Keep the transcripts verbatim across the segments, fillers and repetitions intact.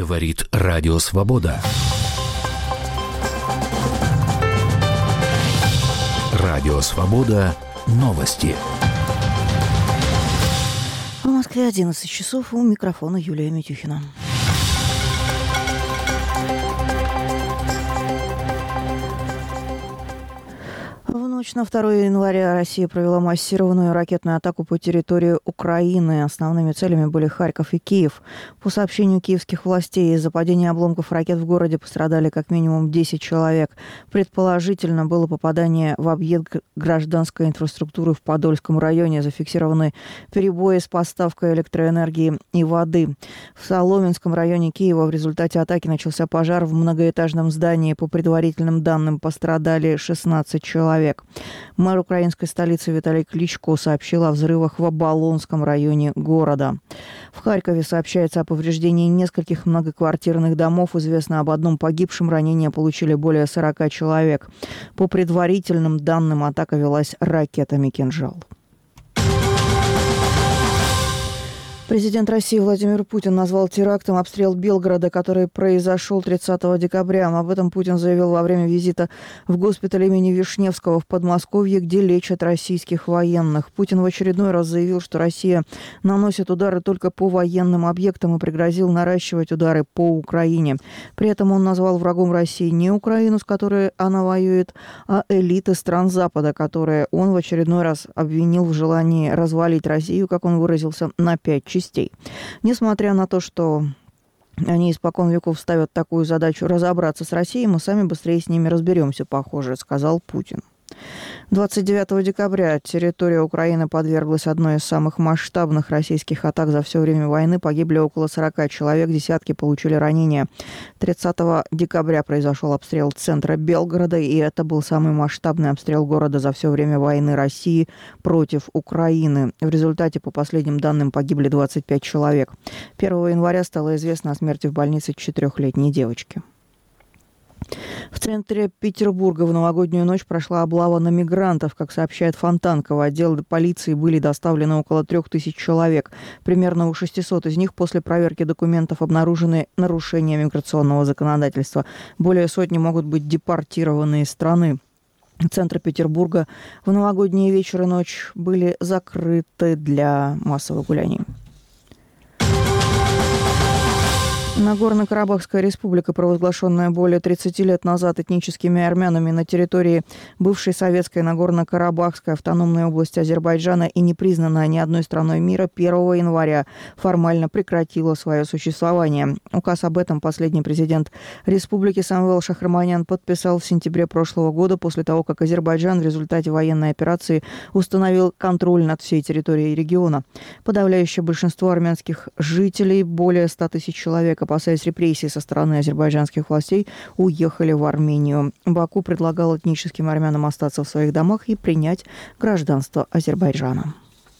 Говорит Радио Свобода. Радио Свобода. Новости. В Москве одиннадцать часов, у микрофона Юлия Митюхина. В ночь на второе января Россия провела массированную ракетную атаку по территории Украины. Основными целями были Харьков и Киев. По сообщению киевских властей, из-за падения обломков ракет в городе пострадали как минимум десять человек. Предположительно, было попадание в объект гражданской инфраструктуры в Подольском районе. Зафиксированы перебои с поставкой электроэнергии и воды. В Соломенском районе Киева в результате атаки начался пожар в многоэтажном здании. По предварительным данным, пострадали шестнадцать человек. Мэр украинской столицы Виталий Кличко сообщил о взрывах в Оболонском районе города. В Харькове сообщается о повреждении нескольких многоквартирных домов. Известно об одном погибшем. Ранения получили более сорока человек. По предварительным данным, атака велась ракетами «Кинжал». Президент России Владимир Путин назвал терактом обстрел Белгорода, который произошел тридцатого декабря. Об этом Путин заявил во время визита в госпиталь имени Вишневского в Подмосковье, где лечат российских военных. Путин в очередной раз заявил, что Россия наносит удары только по военным объектам и пригрозил наращивать удары по Украине. При этом он назвал врагом России не Украину, с которой она воюет, а элиты стран Запада, которые он в очередной раз обвинил в желании развалить Россию, как он выразился, на пять частей. Несмотря на то, что они испокон веков ставят такую задачу разобраться с Россией, мы сами быстрее с ними разберемся, похоже, сказал Путин. двадцать девятого декабря территория Украины подверглась одной из самых масштабных российских атак за все время войны. Погибли около сорока человек, десятки получили ранения. тридцатого декабря произошел обстрел центра Белгорода, и это был самый масштабный обстрел города за все время войны России против Украины. В результате, по последним данным, погибли двадцать пять человек. первого января стало известно о смерти в больнице четырехлетней девочки. В центре Петербурга в новогоднюю ночь прошла облава на мигрантов. Как сообщает Фонтанка, в отдел полиции были доставлены около трех тысяч человек. Примерно у шестисот из них после проверки документов обнаружены нарушения миграционного законодательства. Более сотни могут быть депортированы из страны. Центры Петербурга в новогодние вечер и ночь были закрыты для массовых гуляний. Нагорно-Карабахская республика, провозглашенная более тридцати лет назад этническими армянами на территории бывшей советской Нагорно-Карабахской автономной области Азербайджана и не признанная ни одной страной мира, первого января формально прекратила свое существование. Указ об этом последний президент республики Самвел Шахраманян подписал в сентябре прошлого года, после того, как Азербайджан в результате военной операции установил контроль над всей территорией региона. Подавляющее большинство армянских жителей, более ста тысяч человек, опасаясь репрессий со стороны азербайджанских властей, уехали в Армению. Баку предлагал этническим армянам остаться в своих домах и принять гражданство Азербайджана.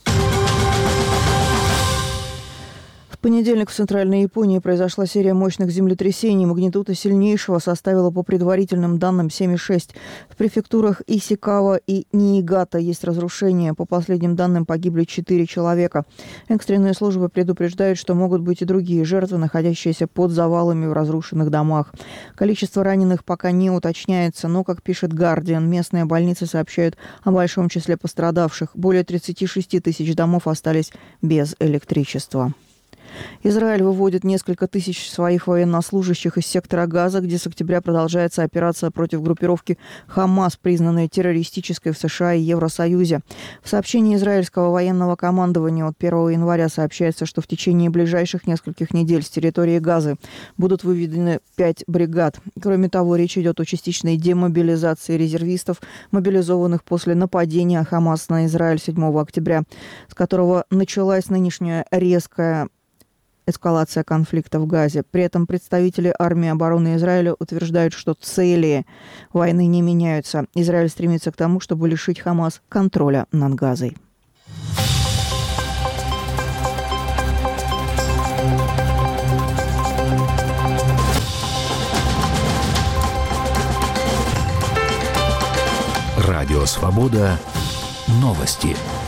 В понедельник в Центральной Японии произошла серия мощных землетрясений. Магнитуда сильнейшего составила по предварительным данным семь и шесть. В префектурах Исикава и Ниигата есть разрушения. По последним данным погибли четыре человека. Экстренные службы предупреждают, что могут быть и другие жертвы, находящиеся под завалами в разрушенных домах. Количество раненых пока не уточняется, но, как пишет Guardian, местные больницы сообщают о большом числе пострадавших. Более тридцати шести тысяч домов остались без электричества. Израиль выводит несколько тысяч своих военнослужащих из сектора Газа, где с октября продолжается операция против группировки «Хамас», признанной террористической в США и Евросоюзе. В сообщении израильского военного командования от первого января сообщается, что в течение ближайших нескольких недель с территории Газы будут выведены пять бригад. Кроме того, речь идет о частичной демобилизации резервистов, мобилизованных после нападения «Хамас» на Израиль седьмого октября, с которого началась нынешняя резкая эскалация конфликта в Газе. При этом представители армии обороны Израиля утверждают, что цели войны не меняются. Израиль стремится к тому, чтобы лишить Хамас контроля над Газой. Радио Свобода. Новости.